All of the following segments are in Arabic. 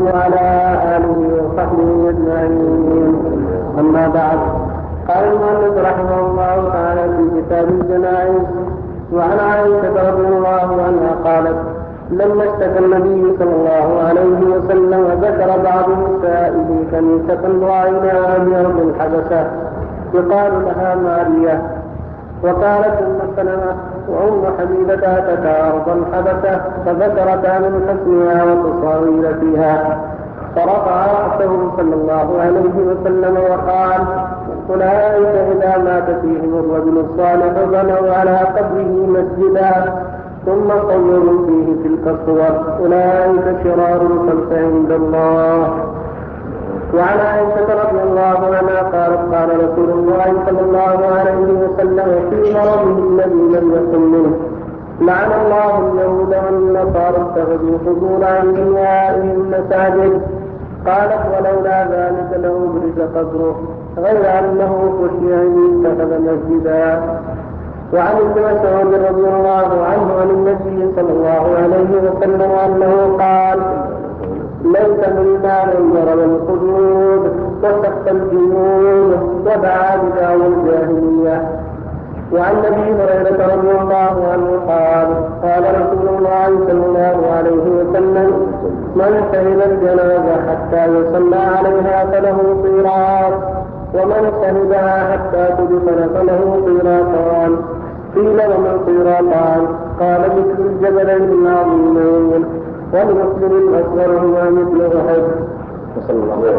وعلى آله وصحبه أجمعين. أما بعد، قال المؤلف رحمه الله تعالى في كتاب الجنائز: وعن عائشة رضي الله عنها قالت: لما اشتكى النبي صلى الله عليه وسلم ذكر بعض نسائه كنيسة رأيناها بأرض الحبشة يقال لها مارية، وقالت أم سلمة وأم حبيبة أتتا أرض الحبشة فذكرتا من حسنها وتصاوير فيها، فرفع رأسه صلى الله عليه وسلم وقال: أولئك إذا مات فيهم الرجل الصالح بنوا على قبره مسجدا ثم صوروا فيه تلك الصور، أولئك شرار الخلق عند الله. وعن عائشة رضي الله عنها قالت: قال رسول الله صلى الله عليه وسلم في مرضه الذي لم يكن منه: لعن الله اليهود والنصارى اتخذوا قبور أنبيائهم مساجد. قالت: ولولا ذلك لأبرز قبره غير أنه خشي أن يتخذ مسجدا. وعن ابن مسعود رضي الله عنه عن النبي صلى الله عليه وسلم أنه قال: ليس منا من ضرب الحدود وسقط الجنود ودعا بدعوى الجاهلية. وعن ابي هريرة رضي الله عنه قال: قال رسول الله صلى الله عليه وسلم: من شهد الجنازة حتى يصلى عليها فله قيراط، ومن شهدها حتى تدفن فله قيراطان. قيل: وما القيراطان؟ قال: مثل الجبلين العظيمين، والمسلم الأصغر هو مثل أحد. وصلى الله عليه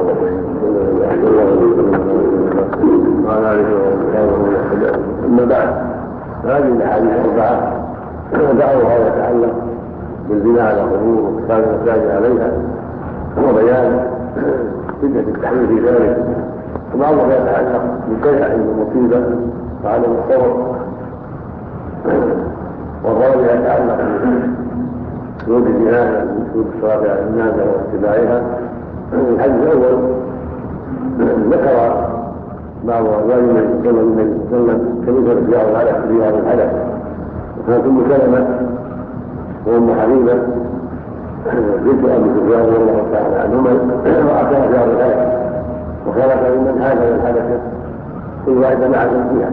وسلم وعلى آله وصحبه. أما بعد، هذه الأحاديث الأربعة دعوها يتعلق بالبناء على القبور واتخاذ المساجد عليها، وبيان شدة التحريم في ذلك، وبعضها يتعلق بالبيع عند المصيبة وعدم الصبر، والرابع يتعلق بوجود الجهاد وجود الصلاة على الجنازة واتباعها. الحديث الأول ذكر بعض أزواج النبي صلى الله عليه وسلم كنيسة الرجال الحدث في هذا الحدث، وكانت أم سلمة وأم حبيبة بنت أبي سفيان رضي الله تعالى عنهما وأتاها في هذا الحدث، وكانت ممن هاجر الحدث كل واحدة مع زوجها،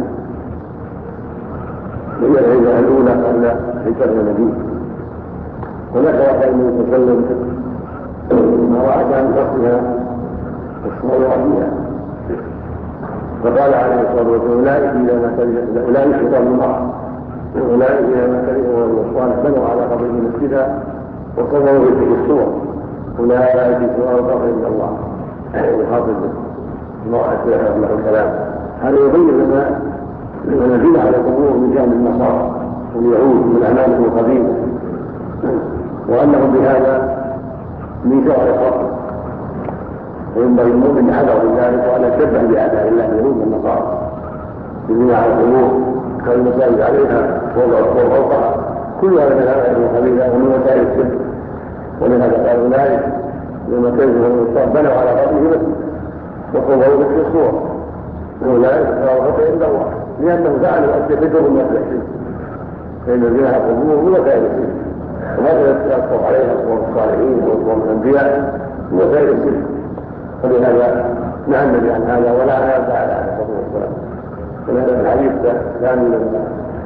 وهي الهجرة الأولى قبل هجرة النبي. وذكر النبي صلى الله عليه وسلم ما رأت عن فصلها والصور فيها، فقال عليه الصلاة والسلام: أولئك شيطان المرأة، أولئك إذا ما كرهوا والصالح بنوا على قبره مسجدا وصوروا في تلك الصور، أولئك شرار الخلق عند الله. يخاطب المرأة له الكلام. هذا يبين لنا أن البناء على القبور من جانب النصارى واليهود من أعمالهم القديمة، وأنهم بهذا من شرع الخلق، وينبغي المؤمن يحذر من ذلك وأن يتشبه بأعداء الله اليهود والنصارى بالبناء على القبور كالمساجد عليها ووضع الصور فوقها، كل هذا من الأعمال الخبيثة ومن وسائل الشرك. ولهذا قالوا ذلك لما كانوا النصارى بنوا على قبره مسجد وصوروا في الصور، أولئك شرار الخلق عند الله، لأنهم فعلوا أشياء من أهل الشرك، فإن البناء على القبور من وسائل الشرك، وهذا يتأثر عليها صور الصالحين وصور الأنبياء من وسائل الشرك. ولهذا نهى النبي عن هذا ولا نهى على الصلاة والسلام. ولهذا الحديث الثاني لما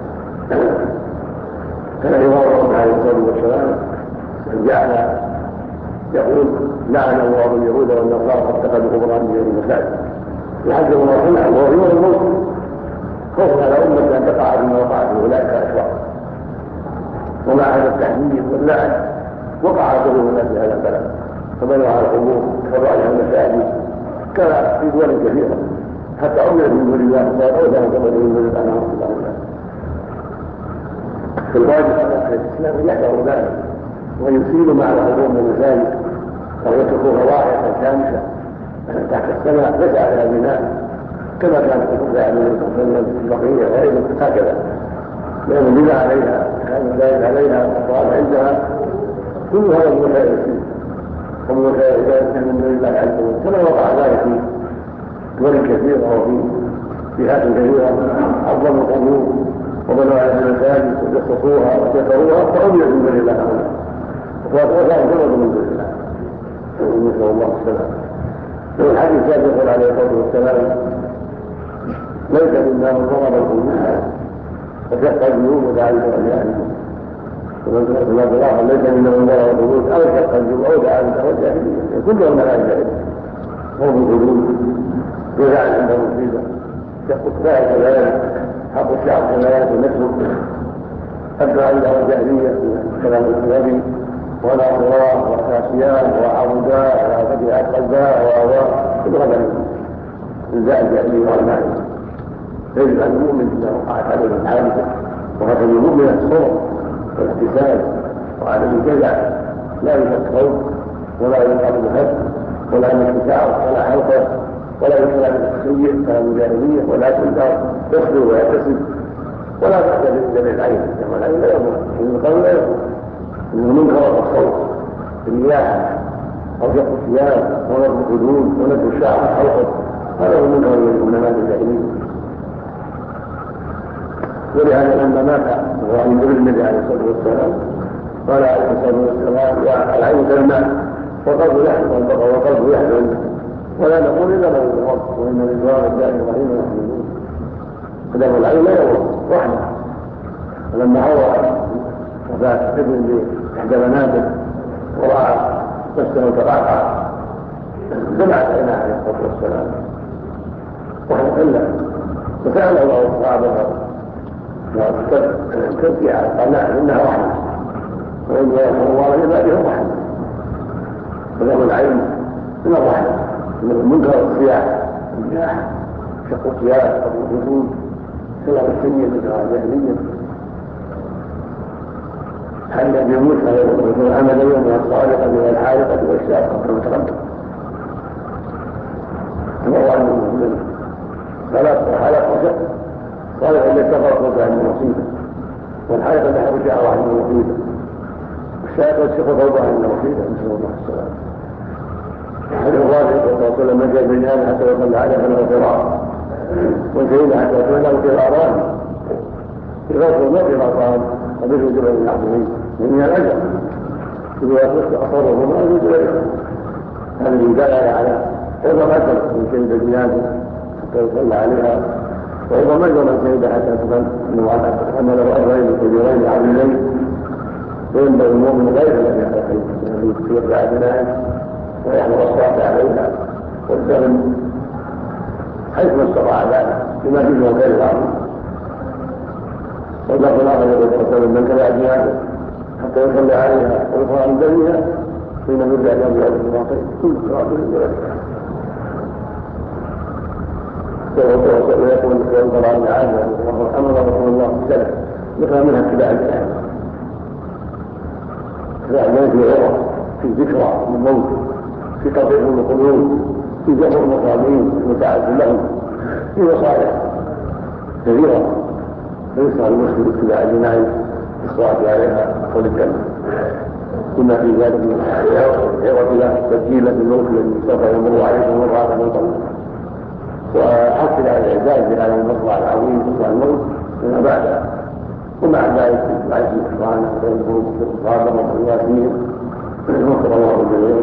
كان عبارة عليه الصلاة والسلام جعل يقول: لعن الله اليهود والنصارى اتخذوا قبور أنبيائهم مساجد، يحذر الله سمعه وهو في يوم الموت خوفا على أمة أن تقع بما وقع في أولئك الأشرار. ومع هذا التحذير واللعن وقع كثير من الناس في هذا البلد، فبنوا على القبور وخرجوا عليها المساجد كما في دول كثيرة، حتى عملت من دون الله فصاروا لها كما من دون الله رحمه الله. في الواجب على أهل الإسلام أن يحذروا ذلك ويسيلوا مع القبور من المساجد أو يتركوها ضاحية شامسة تحت السماء ليس عليها بناء كما كانت تقول عليه الصلاة والسلام في البقية وأيضا هكذا، لأن البناء عليها كان الزائد عليها والصلاة عندها كل هذا من وسائل الشرك ومن وسائل عبادة من دون الله عز وجل، كما وقع ذلك في دول كثيرة وفي جهات كثيرة عظموا القبور وبنوا عليها المساجد وجسسوها وشكروها فعملت من دون الله وكانوا جرد من دون الله. نسأل الله السلامة. في الحديث كان يقول عليه الصلاة والسلام: ليس منا من ضرب الأمهات وشق الجيوب ودعا لأهله. ومن الله ليس منا من ضرب الأمهات أو شق الجيوب أو دعا لأهله، كلهم لا يجوز. هم الجلود جزاء عند مصيبة، شق الساعة كذلك، حق الشعب كذلك، ونسبه أبدأ عنده الجاهلية كلام النبي ولا صراع وأساسيات وعبداء وفتحات قلباء كل هذا من ذا الجاهلية والمعنى. يجب أن المؤمن إذا وقعت عليه الحادثة وهذا المؤمن الصبر والاحتساب وعدم الجزع، لا يفكر ولا يقابل هد ولا انتشار ولا حلقة ولا يكلم السيء كلام الجاهلية، ولكن يصبر ويحتسب ولا تأتي بالجمع العين، كما العين لا يضر، إن القول لا يضر، إنه منكر الصوت الرياح أو شق الثياب ونضر الخدود ونضر الشعر حلقة، هذا هو منكر من منامات الجاهلية. ولهذا لما مات ابراهيم بن النبي عليه الصلاه والسلام قال عليه الصلاه والسلام: يا العين تلمع وقلبه يحزن وقلبه يحزن، ولا نقول الا له الرب وان الازواج الداء ابراهيم يحزنون. فدم العين لا يضر رحمه. فلما روى وفاه ابن باحدى بناته وراى نفسه تقاطع دمعت عيناه عليه الصلاه والسلام وحزن، فسال الله الصحابه تبكي على القناع انها رحمه، وان يرحم الله عباده رحمه. فدم العين من الرحمه، من منكر الصياح الجاح شق الثياب والخدود كلام السيء من الجاهليه. حل بموسى يقول: عمل يوم الصالحه والحارقه والشاقه كما تقدم. فهو عنه ثلاث حلق وشق صالح الذي تفرق عن المصيبة، والحياة اللي حرج عن المصيبة، والشاكل سقط الله عن المصيبة، نسأل الله السلامة. حديث الرابع صلى الله عليه وسلم: من جاء بالجهاد حتى يصلى عليه فله قراءة، وشهد حتى يصلى له قراءان، في غفر ما قراءان قبل جبل العظيم من الأجر، إذا أصابه ما يجوز غيره. هذه دلالة على عظم أجر من شهد بالجهاد حتى يصلى عليها، وإذا ما يجب أن شهد حتى تفهم أن له أجرين كبيرين عظيمين، وينبغي المؤمن غير الذي يحتاج الذي يرجع بنائه ويحمل الصلاة عليها والدم حيثما استطاع ذلك بما فيه من الخير العظيم. واللفظ الآخر يقول صلى الله عليه وسلم: من تبع جهاده حتى يصلي عليها ويقرأ من دمها حينما يرجع بها بالباطل كل صلاة لذلك. ويقول القرآن العام أمر رسول الله بالسلف ذكر منها اتباع الجهاد، اتباع الجهاد في عظة، في ذكرى من موت، في تطهير القلوب، في جبر المصابين، في مساعدة لهم، في مصالح كثيرة. فيسعى المسلم اتباع الجنائز بالصلاة عليها والجنة، كما في ذلك من عظة له تسجيلا بالموت الذي سوف يمر عليه ومر على الموت، وحصل على الإعداد لهذا المصنع العظيم مصنع الموت فيما بعد. ومع ذلك بعد الإخوان وينبغوا بالمصابرة والياسين نصر الله الجميع.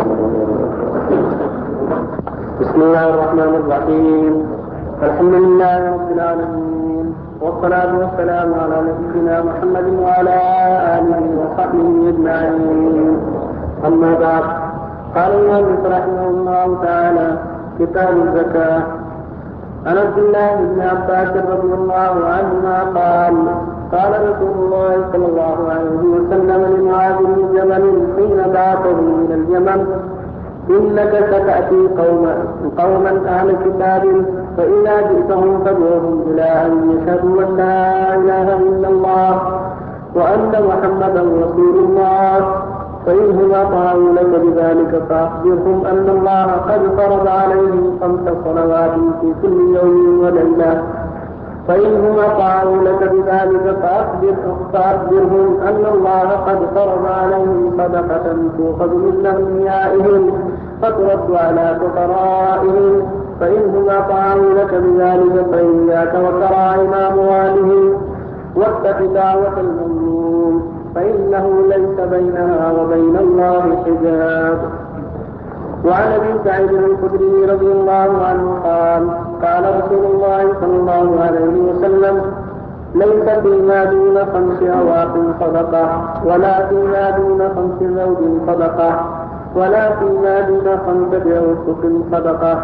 بسم الله الرحمن الرحيم. الحمد لله رب العالمين، والصلاة والسلام على نبينا محمد وعلى آله وصحبه أجمعين. أما بعد، قال المؤلف رحمه الله تعالى: كتاب الزكاة. عن عبد الله بن عباس رضي الله عنهما قال: قال رسول الله صلى الله عليه وسلم لمعاذ بن جبل حين بعثه من اليمن: إنك ستأتي قوما أهل كتاب، فإذا جئتهم فادعوهم إلى أن يشهدوا أن لا إله إلا الله وأن محمدا رسول الله، فإنهم أطاعوا لك بذلك فأخبرهم أن الله قد فرض عليهم 5 صلوات في كل يوم وليلة. فإنهم أطاعوا لك بذلك فأخبرهم أن الله قد فرض عليهم صدقة تؤخذ من أغنيائهم فترد على فقرائهم. فإنهم أطاعوا لك بذلك فإياك وكرائم أموالهم واتق دعوة المظلوم، فإنه ليس بينها وبين الله حجاب. وعن ابي سعيد الخدري رضي الله عنه قال رسول الله صلى الله عليه وسلم: ليس فيما دون 5 أواق صدقة، ولا فيما دون 5 زوج صدقة، ولا فيما دون 5 أوسق صدقة.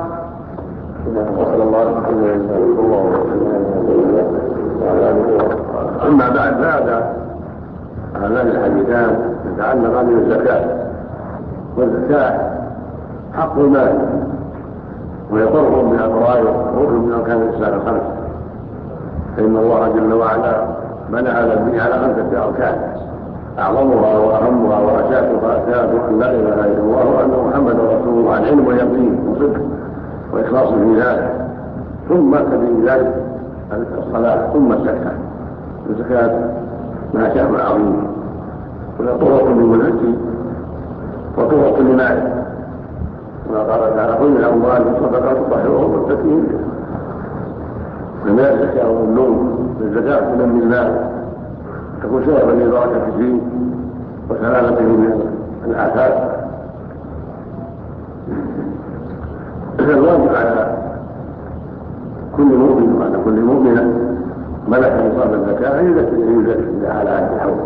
أما بعد هذا هذان الحديثان يتعلقان بالزكاة، والزكاة حق المال ويقرب من الفرائض وركن من أركان الإسلام الخمس، فإن الله جل وعلا بنى هذا الدين على 5 أركان أعظمها وأهمها وأساسها أن لا إله إلا الله وأن محمدا رسول الله، العلم واليقين وصدق وإخلاص في ذلك، ثم تبين ذلك الصلاة، ثم الزكاة ما شاء عظيم، ولا طرق للمزكي وطرق لمال، وما قال تعالى: كل الأموال والصدقات تطهرهم وتزكيهم. فما الزكاة والنوم الزكاة تنمي المال، تكون سببا لبركة فيه وسلامته من الآفات. الواجب على كل مؤمن وعلى كل مؤمنة ملك نصاب الزكاة أن يزكي على هذه الحول.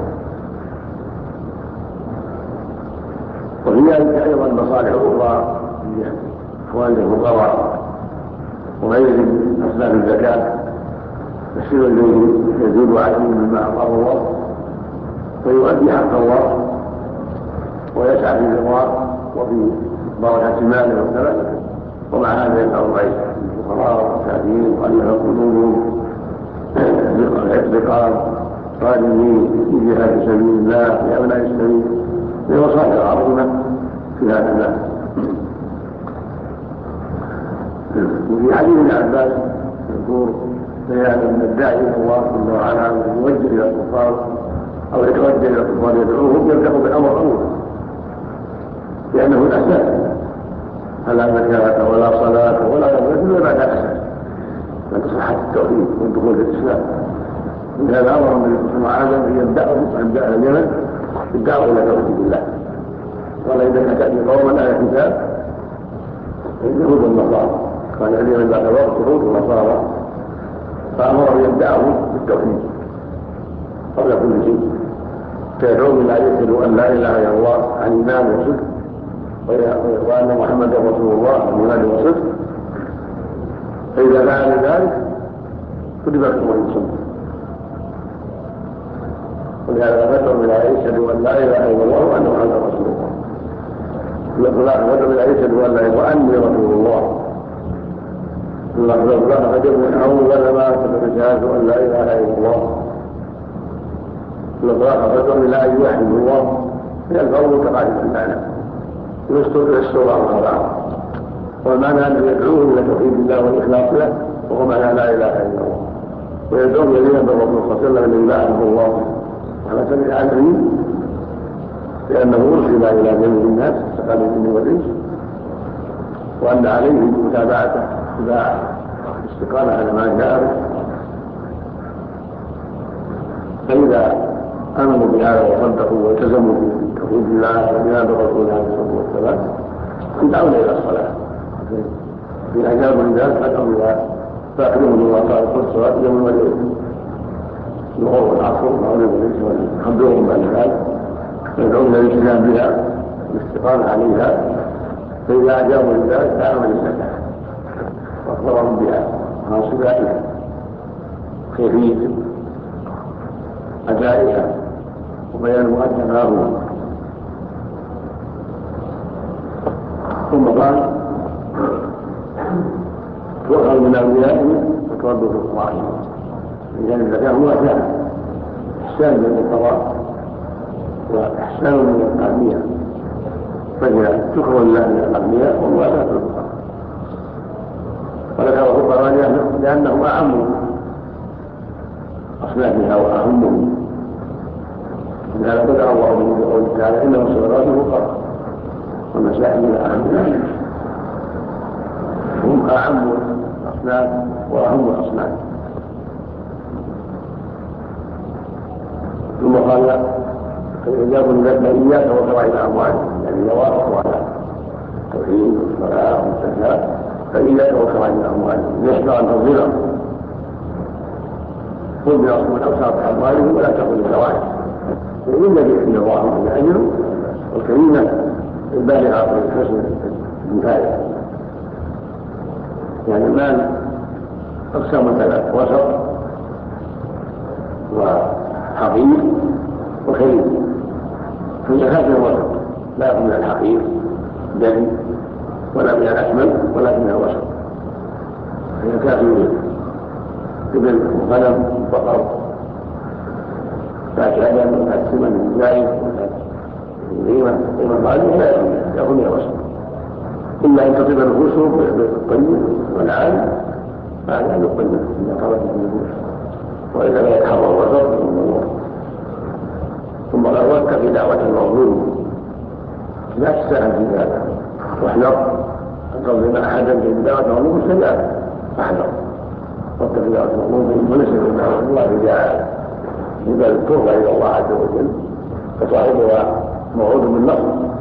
وفي ذلك أيضا مصالح أخرى لإخوان الفقراء وغيرهم من أصناف الزكاة، الشيء الذي يزيد عليهم مما أعطاه الله ويؤدي حق الله ويسعى في الرضا وفي بركة ماله وسلامه، ومع هذا يدعو الغيث الفقراء والمساكين وألف قلوبهم الرقاب قادمين في جهاد سبيل الله في أبناء السبيل، هي مصالح عظيمة في هذا المال. وفي حديث ابن عباس يذكر بيان ان الداعي الى الله جل وعلا يوجه الى الكفار او يتوجه الى الكفار يدعوهم يبدا بالامر الاول، لانه الاساس، فلا زكاه ولا صلاه ولا غيره الا بعد الاساس من صحه التوحيد والدخول في الاسلام. من هذا امر النبي صلى الله عليه وسلم ان يبداهم عند اهل اليمن بالدعوه الى توحيد الله، قال: اذا تاتي قوما اهل الكتاب اليهود والنصارى، قال الذين بعد وقت اليهود والنصارى، فأمر يبدأهم بالتوحيد قبل كل شيء، فيدعون إلى أن يشهدوا أن لا إله إلا الله عن إيمان وصدق، وأن محمدا رسول الله عن إيمان وصدق. فإذا فعل ذلك كتب لهم المسلمون، ولهذا فتروا إلى أن يشهدوا أن لا إله إلا الله وأن محمدا رسول الله. فتروا إلى أن يشهدوا أن لا إله وأني رسول الله. الله فجبوا أول ما تبشهادوا أن لا إله إلا الله. الله فجبوا إلى أن يوحدوا الله هي الفرض كقاعدة المعنى يستر الله، والمعنى أن يدعوهم إلى توحيد الله والإخلاص له، وهو معنى لا إله إلا الله، ويدعون إلينا بالرسول صلى الله عليه وسلم الذي بعثه الله على سبيل العالمين، لأنه أرسل إلى جميع الناس استقال الجن والإنس، وأن عليهم متابعته اتباع الاستقامة على ما جاء. فإذا آمنوا بهذا وصدقوا والتزموا بتوحيد الله وبهذا الرسول عليه الصلاة والسلام يدعون إلى الصلاة. في أجابوا لذلك فدعوا إلى فأكرموا الله تعالى الصلاة يوم وليلة الظهر والعصر والمغرب والعشاء ويخبرهم بعد ذلك، يدعون إلى الالتزام بها والاستقامة عليها. فإذا أجابوا لذلك دعوا للزكاة واخبرهم بها وصفاتها كيفية أدائها وبيان مؤدى ما هو. ثم قال: تؤخذ من أوليائهم وترد في القرآن. لأن الزكاة هو إحسان للفقراء وإحسان من الأغنياء، فهي تؤخذ من الأغنياء ومؤاتاة للفقراء. وذكر الفقراء لأنهم أعم أصنافها وأهمهم، لهذا بدأ الله به بقوله تعالى: إنما الصدقات للفقراء والمساكين والأغنياء، هم أعم الأصناف وأهم الأصناف. ثم قال: يقول إياك وكرائم أموالهم يعني نواقض على التوحيد والصلاة والزكاة فإياك وكرائم أموالهم يحذر أن تظلم خذ من أوساط أموالهم ولا تأخذ الفوائد وإن الذي عند الله من أجل والكريمة البالغة في حسن المفايدة يعني المال أقسام ثلاث وسط وحقير وكريم فالزكاة من الوسط لا يكون من الحقير دم ولا من الأكمل ولا من الوسط فالزكاة من ابل وغنم وبقر ذات عدم وذات سمن زايد وذات قيمة ضعيفة لا يكون من الوسط إلا أن تطيب نفوسهم بالطيب والعالي فهذا أن يقبل إذا طلبت النفوس وإذا لا يتحرر الوسط من الله ثم قال واتق دعوة المظلوم لا تستهل في هذا واحذر أن تظلم أحدا في دعوة المظلوم سيئة فاحذر واتق دعوة المظلوم ونسأل دعوة الله جعل إذا التوبة إلى الله عز وجل فصاحبها موعود بالنصر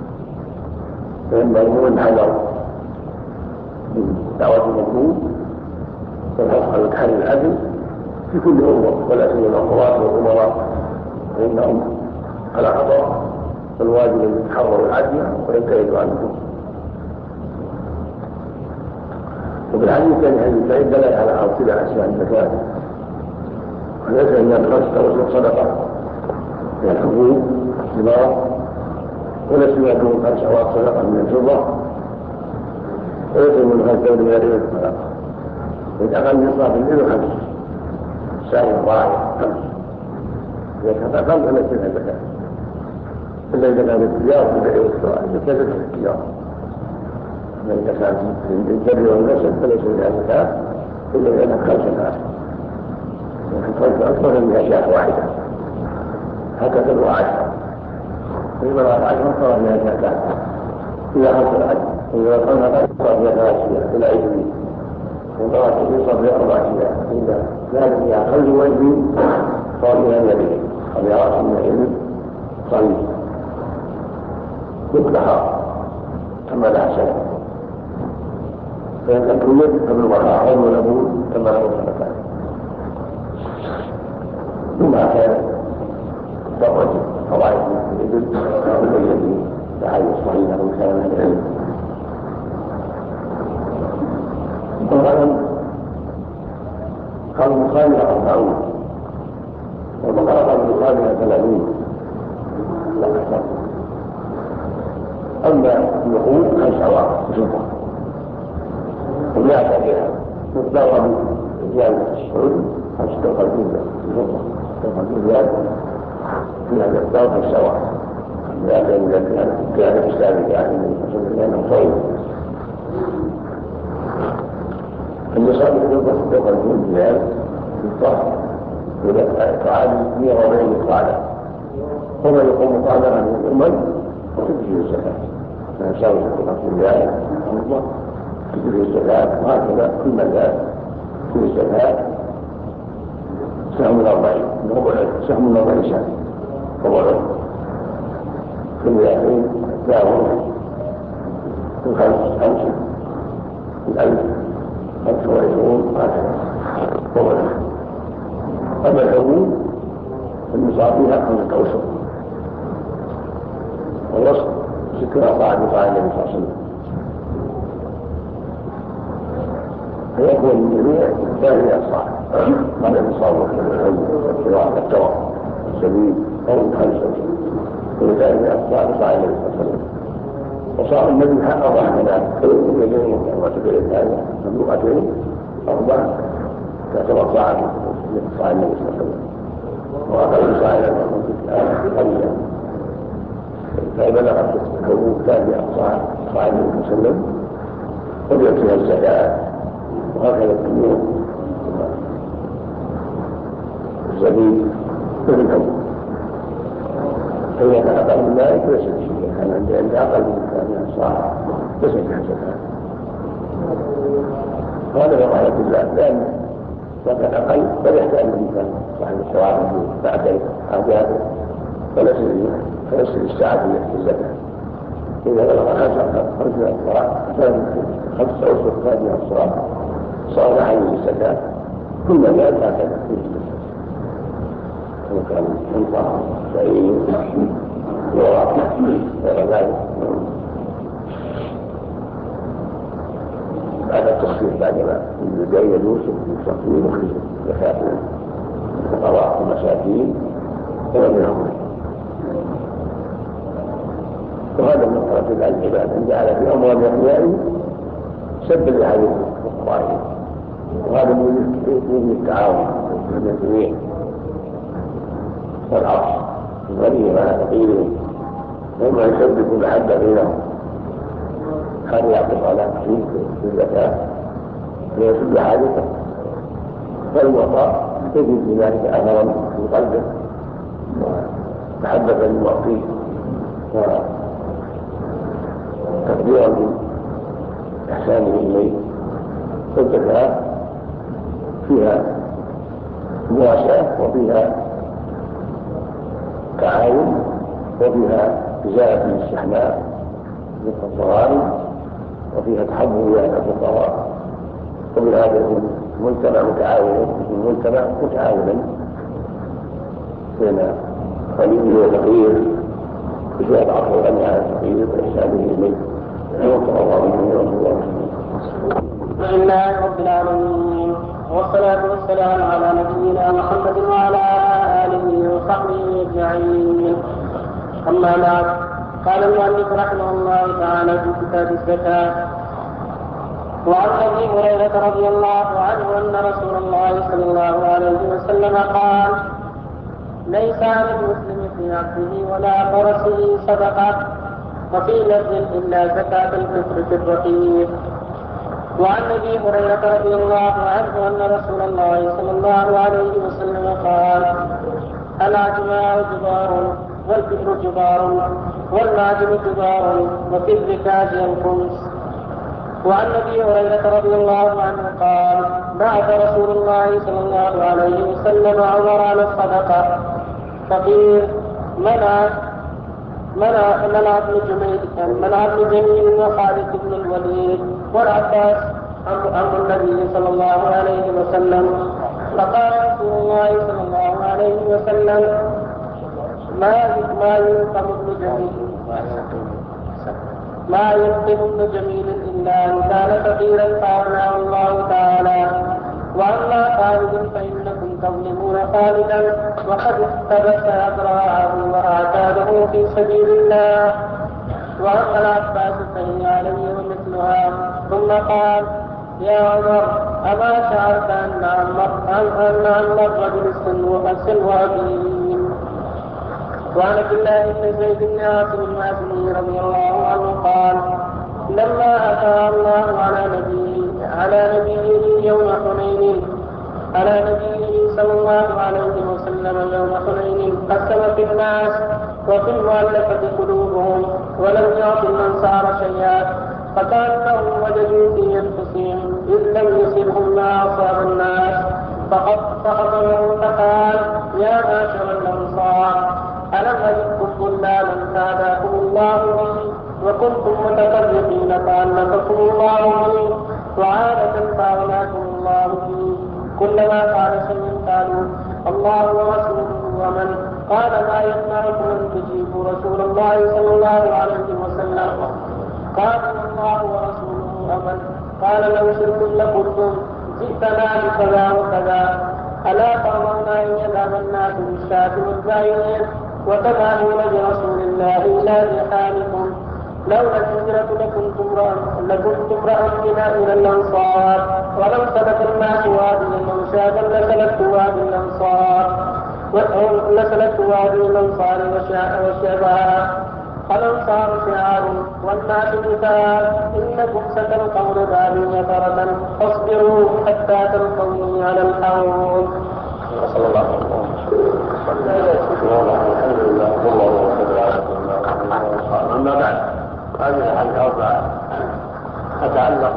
فينبغي أن حذر من دعوة المظلوم والحرص على تحري العدل في كل أمور ولا سيما القضاة والأمراء فإنهم على خطر الواجب أن يتحرروا العدل ويبتعدوا عنهم. وفي الحديث كان حديث سعيد دل على أرسل أشياء الزكاة وليس إلا بخمسة صدقة من الحبوب والثمار وليس إلا خمس أواق صدقة من الفضة وليس من خمسة من الإبل صدقة إذا أقل نصاب الإبل خمس سائر الراعي خمس إذا كان خمس فليس لها زكاة إلا إذا كان التجارة في البيع والشراء زكاة في التجارة إذا كان في الجر والنسل فليس لها زكاة إلا إذا كان خمسة لكن خمسة أكثر من أشياء واحدة هكذا الوعشرة إذا رأى العشرة صار لها زكاة إذا خمس العشر إذا قلنا قد صار لها ثلاث إلى عشرين وقرأت صار لها أربع أشياء إذا كان فيها خلد وجهين صار لها النبي أبي رأس من العلم صليب يقلها كما لا سنة فإن لم تولد فبالوقع غير ولبول كما له سنتان ثم كان ضرج قواعد الإبل والذي لحي الصحيح أو كان من العلم والغنم قال مخالفة 40 والبقرة قال مخالفة 30 لا أكثر أما اللحوم 5 أواق بفضة ولا بها مقدارها رجال السعود 55 بفضة 55 ريال في هذا الدور 5 أواق لأن كان الإسلامي يعني لأنه طيب النصاب الفضة 56 ريال في الطهر تعادل 140 مقعدة ومن يقوم مقعدها من الأمم وتجزي الزكاة فيساوي 56 ريال فضة تجزي الزكاة وهكذا كل من لا في الزكاة سهم من 40 سهم من 40 سهم ربع كل 20 داور كل 5 الألف 25 هكذا ربع أما الحبوب النصاب فيها 5 أوسط والوسط 60 أصاع بقاع النبي صلى الله عليه وسلم فيكون الجميع 8 أصاع قال النصاب والحب والتوى السبيل أو 5 ولذلك أصاع بقاع النبي صلى الله عليه وسلم وصار النبي حق 4 كذلك يدين وتبعين الثانية مملوءتين 4 تعتبر صاع صاع النبي صلى الله عليه وسلم وأقل صاع إلى قليلا فإذا بلغت الحبوب 8 صاع النبي صلى الله عليه وسلم قبلت فيها الزكاة وهكذا التمور الزبيب مثل الحبوب فإذا كان أقل من ذلك ليس بشيء كان عند أقل من 8 صاع ليس فيها زكاة وهذا رحمة الله لأن إذا كان أقل فلا يحتاج الإنسان صاحب السواعد بعد حاجاته فليس بالساعة الزكاة. إذا بلغ 5 خمس أوسط من الصلاة صار عليه الزكاة، كل ذلك هكذا فيه الزكاة، وكان منطقة شعير وراء غير ذلك. بعد التصفير بعدما يبين يوسف بالتصفير يخرج زكاة الفقراء والمساكين ومنهم. وهذا من طرف العباد ان جعل في اموال احيائهم سبا لهذه الفقراء، وهذا من التعاون بين الجميع والعطف الغني مع الفقير وما يسبب المحبه بينهم. هذا يعطف على في الزكاه ويسد حاجته، فالوفاء تجد بذلك اثرا في قلبه ومحبه للمعطيه تقديرا بإحسانه إليه. والزكاة فيها مواساة وفيها تعاون وفيها إزالة الاستحماء للظالم وفيها تحمل على الفقراء، وبهذا يكون مجتمع متعاونا بين غني وفقير بزيادة عطف الغني على الفقير وإحسانه إليه. بسم الله رب العالمين، والصلاة والسلام على نبينا محمد وعلى آله وصحبه أجمعين. أما بعد، قال المؤلف رحمه الله تعالى في كتاب الزكاة: وعن أبي هريرة رضي الله عنه أن رسول الله صلى الله عليه وسلم قال: ليس على المسلم في عبده ولا فرسه صدقة، وفي لفظ إلا زكاة الفطر في الرقيق. وعن أبي هريرة رضي الله عنه أن رسول الله صلى الله عليه وسلم قال: العجماء جبار والبئر جبار والمعدن جبار وفي الركاز الخمس. وعن أبي هريرة رضي الله عنه قال: بعث رسول الله صلى الله عليه وسلم عمر على الصدقة فقيل: منع ابن جميل وخالد بن الوليد والعباس عم النبي صلى الله عليه وسلم. فقال رسول الله صلى الله عليه وسلم: ما يلقم ابن جميل إلا أن كان فقيرا فأغناه الله تعالى. وأما خالد فإنكم تظلمون خالدا وقد اقتبس أذراعه وأعتاده في سبيل الله. وأما العباس فهي علي ومثلها. ثم قال: يا عمر، أما شعرت أن عم الرجل السلوى أبيه؟ وعن عبد الله بن زيد بن عاصم المازني رضي الله عنه قال: لما أتى الله على نبيه صلى الله عليه وسلم يوم حنين قسم في الناس وفي المؤلفة قلوبهم ولم يعط الأنصار شيئا، فكأنهم وجدوا في أنفسهم إذ لم يصبهم ما أصاب الناس، فخطبهم فقال: يا معشر الأنصار، ألم أجدكم ضلالا فهداكم الله به، وكنتم متفرقين فألفكم الله به، وعادة فأغناكم الله به. كلما قال شيء قالوا: الله ورسوله ومن. قال: ما يمنعكم أن تجيبوا رسول الله صلى الله عليه وسلم؟ قالوا: الله ورسوله ومن. قال: لو شئتم لقلتم جئتنا بكذا وكذا. ألا ترضون أن يذهب الناس بالشاة والبعير وتذهبون برسول الله إلى رحالكم؟ لولا الهجرة لكنت امرأ من الأنصار، ولو سلك الناس واديا وشاة لسلكت وادي الأنصار وشعبها. الأنصار شعار والناس مثال، إنكم ستلقون بعدي يثرة، فاصبروا حتى تلقوني على الحوض. صلى الله عليه وسلم. الحمد لله والله وسلم. أما بعد، هذه الأحاديث الأربعة تتعلق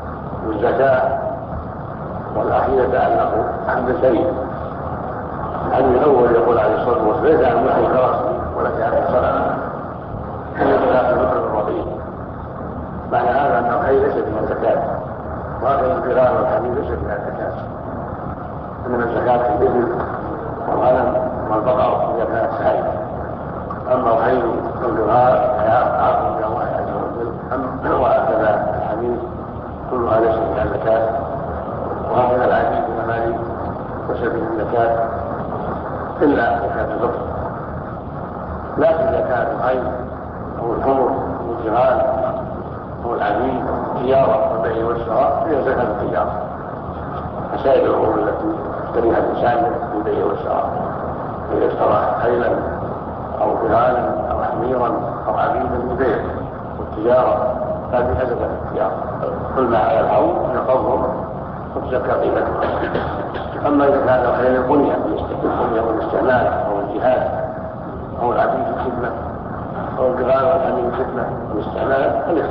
بالزكاة، والأخيرة تتعلق بالزيت. الحديث الاول يقول عليه الصلاه والسلام ليس عن محي خلاص ولك عن الصلاه لا تذكر الرضيع. معنى هذا ان الخير ليس من الزكاه، وهكذا القران والحديث ليس من الزكاه، انما الزكاه في الابل والغنم والبقر اذا كانت سعيده. اما الخير والقران فعاقب من الله عز وجل. وهكذا الحديث كلها ليس من الزكاه، وهكذا العبيد والمماليك ليس من الزكاه الا زكاه الفطر. لكن اذا كانت الخيل او الحمر او الجمال او العبيد التجاره والبيع والشراء هي زكاه التجاره كسائر الامور التي يشتريها الانسان في البيع والشراء، اذا اشترى خيلا او بغالا او حميرا او عبيدا للبيع والتجاره هذه زكاه التجاره. كل ما على الحول يقضهم وتزكى قيمته. اما اذا كان الخيل البنيه والاستعمال او الجهاد او العبيد الخدمه او الجغال والحمير الخدمه والاستعمال فليس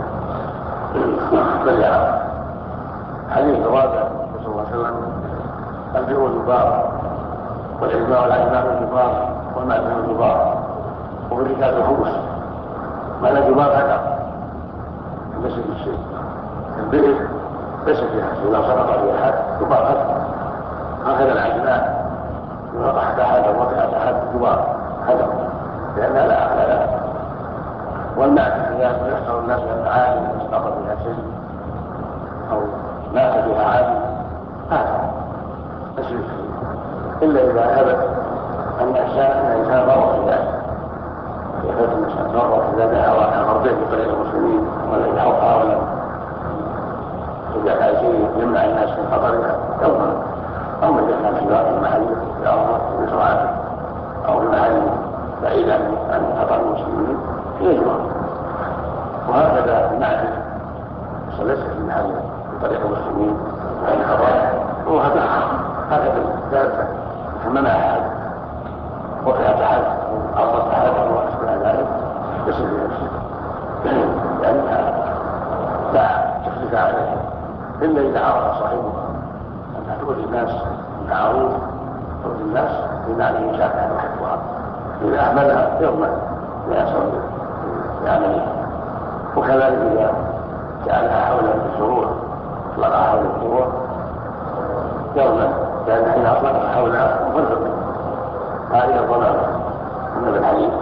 بل يعرف. حديث الرابع صلى الله عليه وسلم البئر الجبار والاجماع العجماء الجبار والمعدن الجبار وبركات الخبز. معنى الجبار هكذا ليس في شيء. البئر ليس فيها شيء، لا سقط فيها احد جبار هكذا العجماء يوضح احد وطئت احد جبار هذا لانها لا عقل لها. والمعدن اذا يحصل الناس من المعادن سقط فيها شيء او مات فيها عادي هذا تشريك الا اذا ثبت ان الانسان ضر في ذلك، يثبت الانسان ضر في ذلك او ان مرضيه بطريق المسلمين ولا يحرقها ولا اذا كان شيء يمنع الناس من خطرها يضمن. او اذا كان في بعض المحل في ارض بسرعه او في محل بعيد عن خطر المسلمين يجمع. وهكذا المعدن ليس في محل بطريق المسلمين وان خطر وهكذا ذلك منع احد وقعت احد او ارضت احد او اشبه ذلك ليس فيها شيء لانها لا تخلف عليه الا اذا عرف صاحبها انها تؤذي الناس بالمعروف تؤذي الناس بمعنى يشافع وحبها. اذا اهملها يضمن ليصل بعمله. وكذلك اذا جعلها حول الزروع اطلقها حول الزروع يضمن لان حين اطلقها حولها مفرق هذه الضمان من الحديث.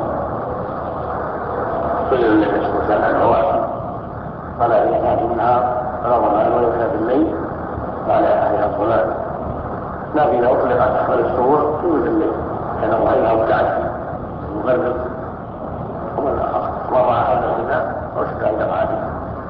سئل النبي صلى الله عليه وسلم عن العواشي قال اذا كانت النهار فلا ضمان واذا كانت الليل قال عليها الضمان. لكن اذا اطلقت حول السرور يوجد الليل كان الله ينهى التعدي المفرق ومن مر حول الغناء واشكى الى قاعده.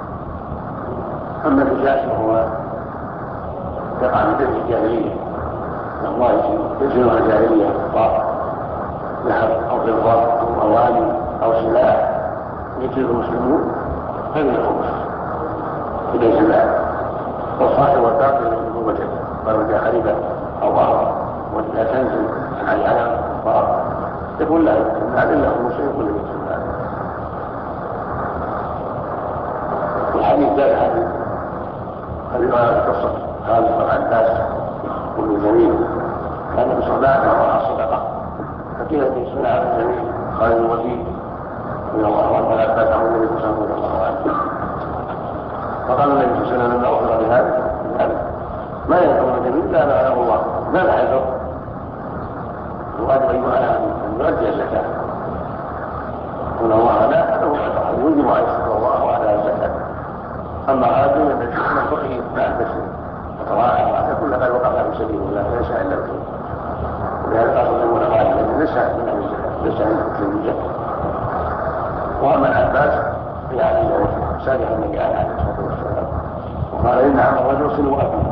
اما الرجاج فهو يقع من بيت الجاهليه الله يجزلها الجاهليه الكفار ذهب او فضه او اواني او سلاح يجزل المسلمون فمن الخبز اليه المال. والصاحب والباقي من وجه ولو جاء خريبا او ظهرا ولا تنزل عن علم الكفار يقول له المال الا خمس يقول له يجزل المال. والحديث زاد حديث الروايه القصه خالد بن عباس بن جميل كان بصلاة وراء الصدقة فقيل في سنة عبد الجميل خالد الوزير رضي الله عنه ولا أتبعه النبي صلى الله عليه وسلم. فقال النبي صلى الله عليه وسلم لما أخبر بهذا ما يدعو الجميل لا له الله لا يحذر الواجب أن يؤدي الزكاة إن الله لا له يجب أن يشكر الله على الزكاة. أما هذا الذي ينبغي مع المسلم وتراعى كل ما وقف في سبيل الله ليس الا الخير. ولهذا قال المولى غالبا ليس من اهل الزكاه ليس من الزكاه. واما العباس يعني سالها النبي عليه الصلاه والسلام وقال ان عمر الرجل صل وابيه.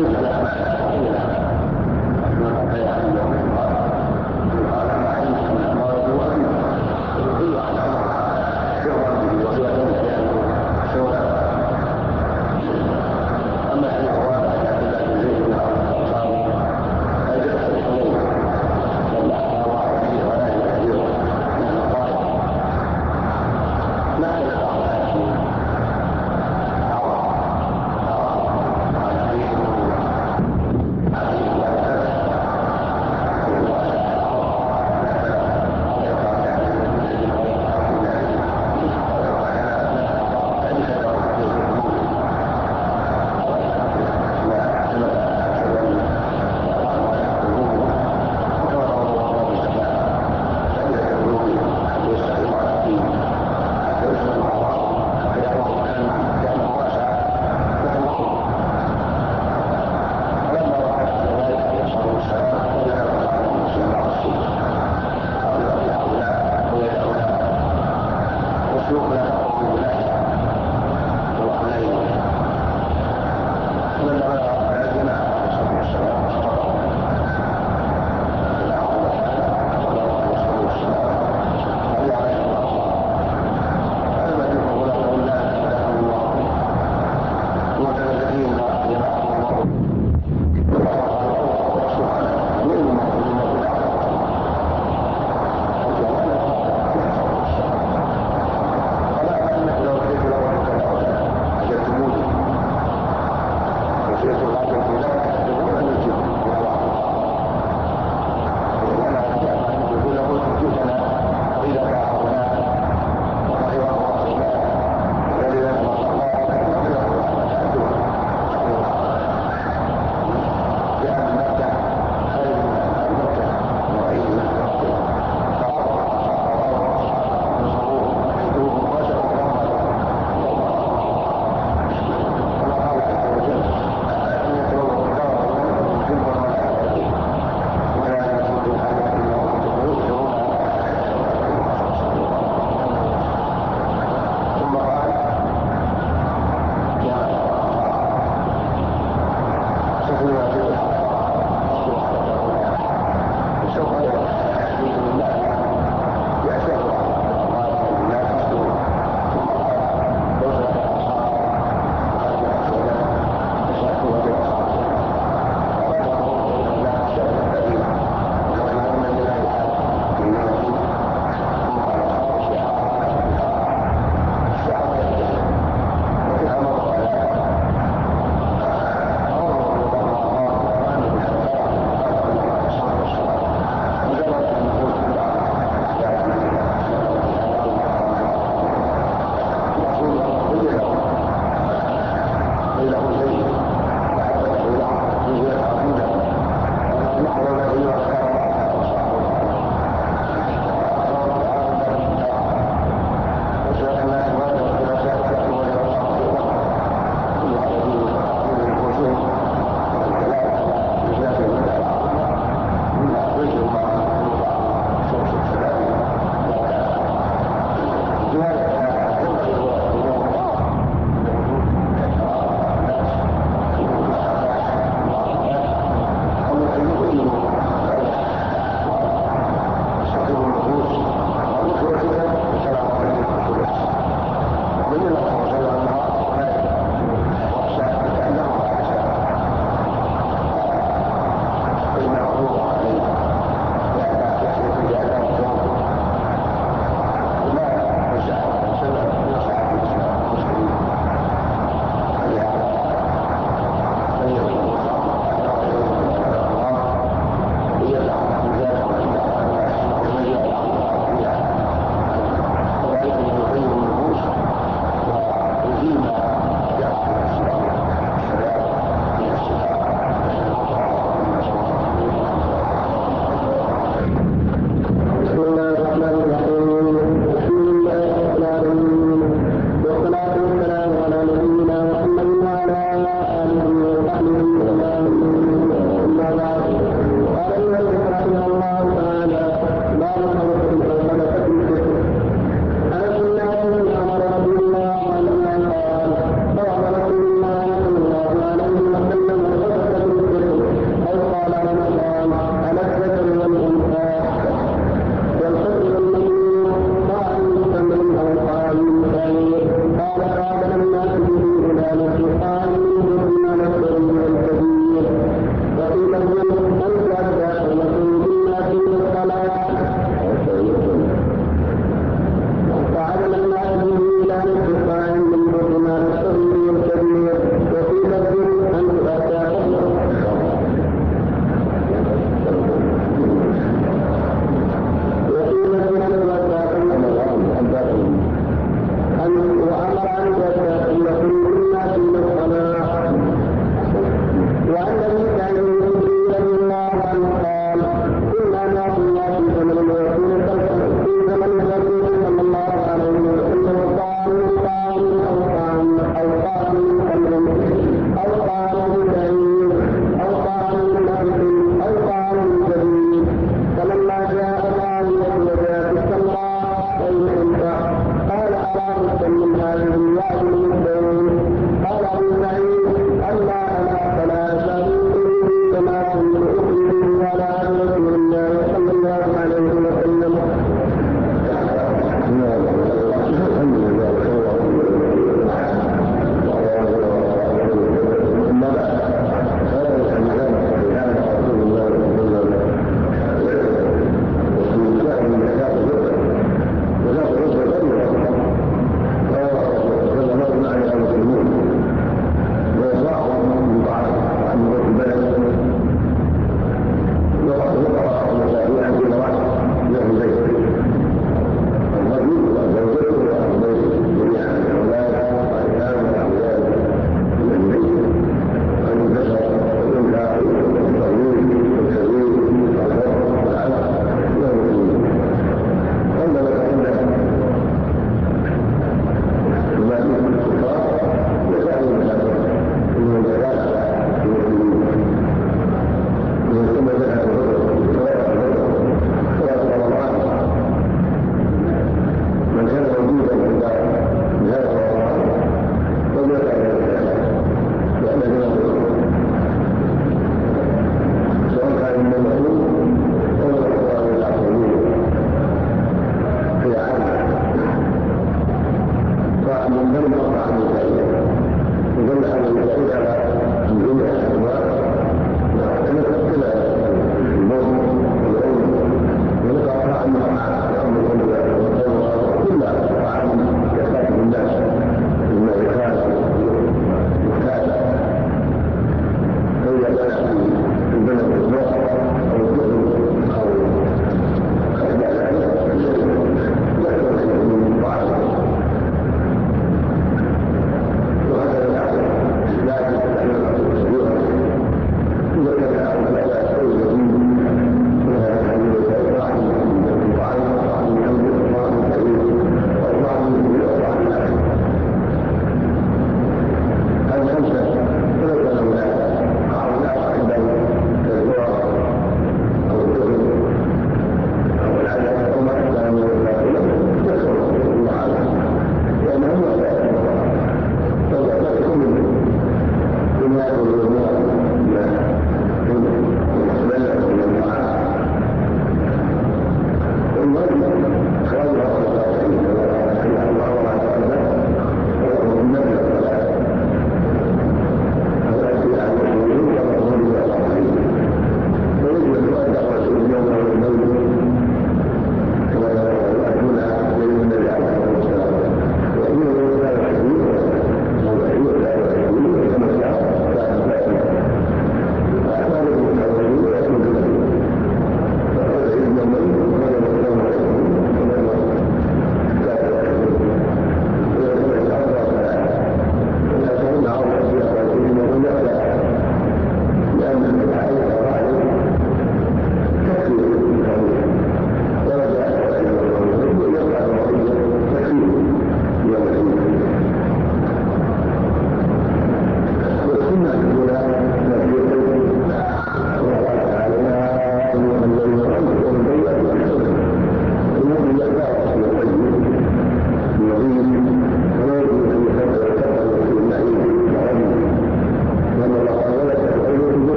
لا معنى إلا ما كان عنده قال ما علمت من أمراض هي على شهرا به وصلة لأنه شهرا. أما في القرآن عبد الله بن زيد بن الأنصاري فجلس الحمود لما أتى الله به ولا يهديه من الطائف مثل بعض الناس عرب على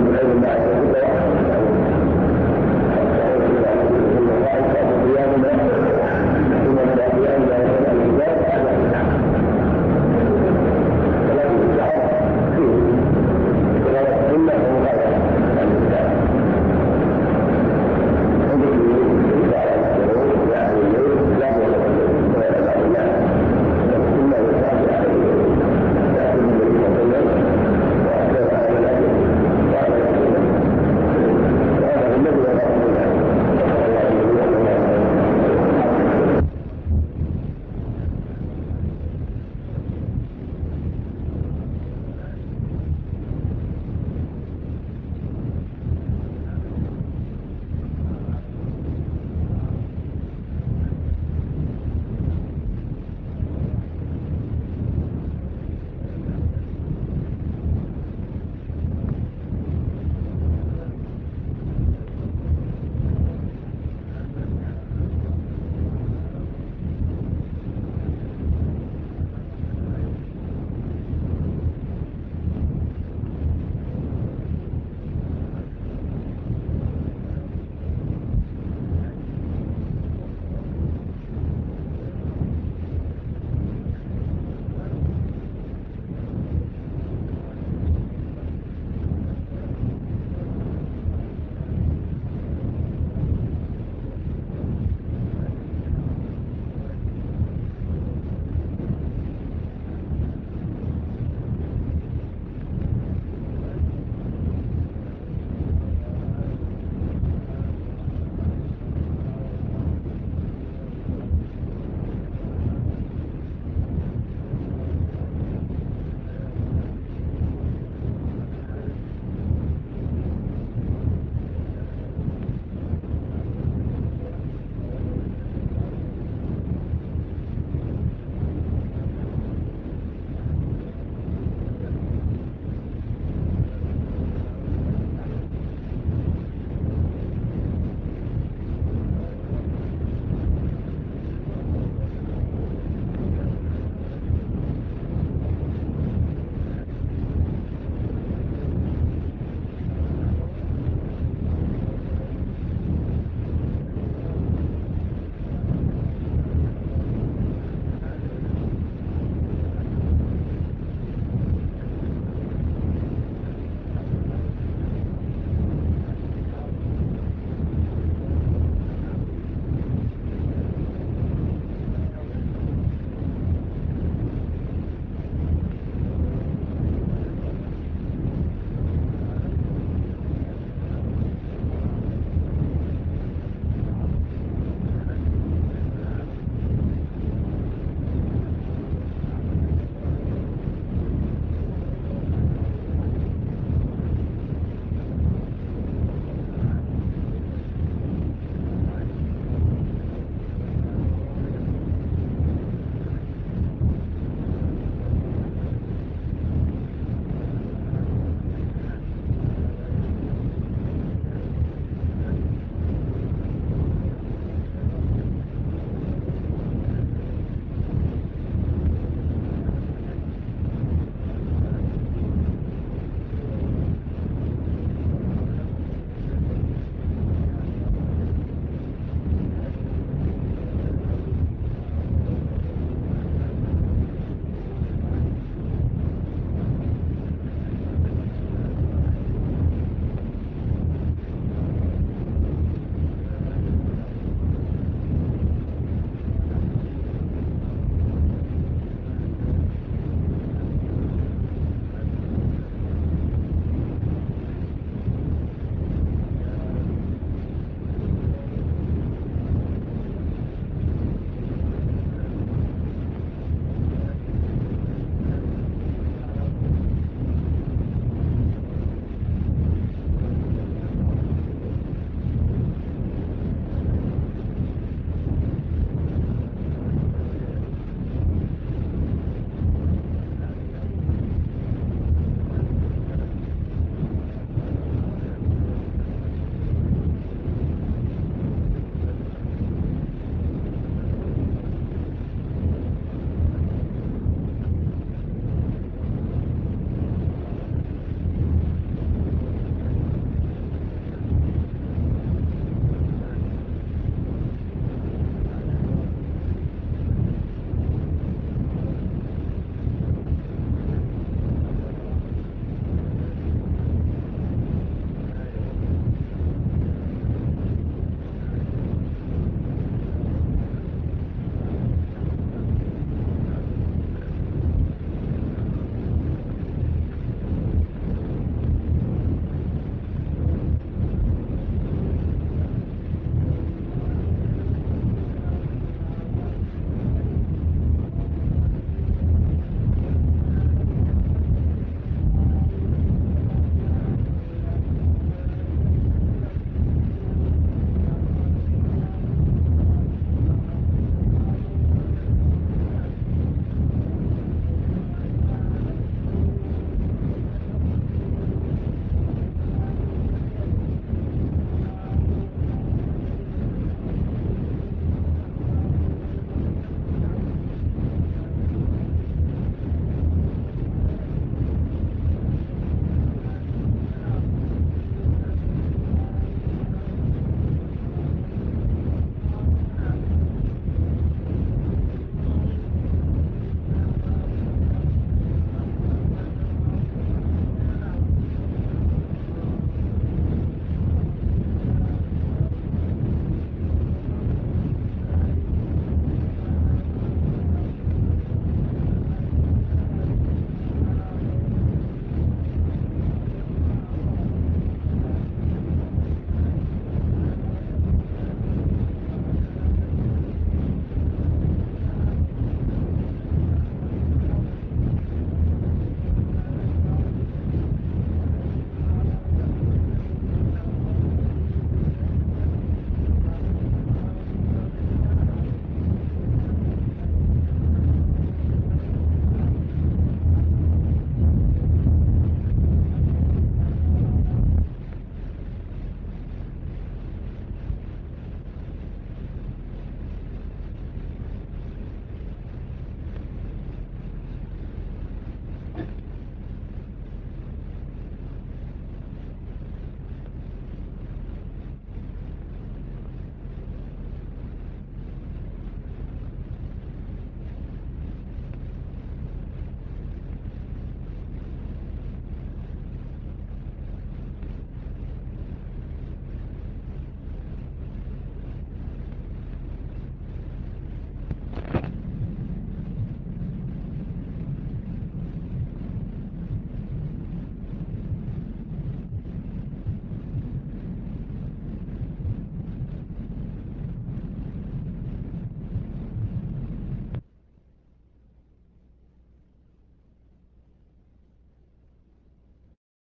غير الله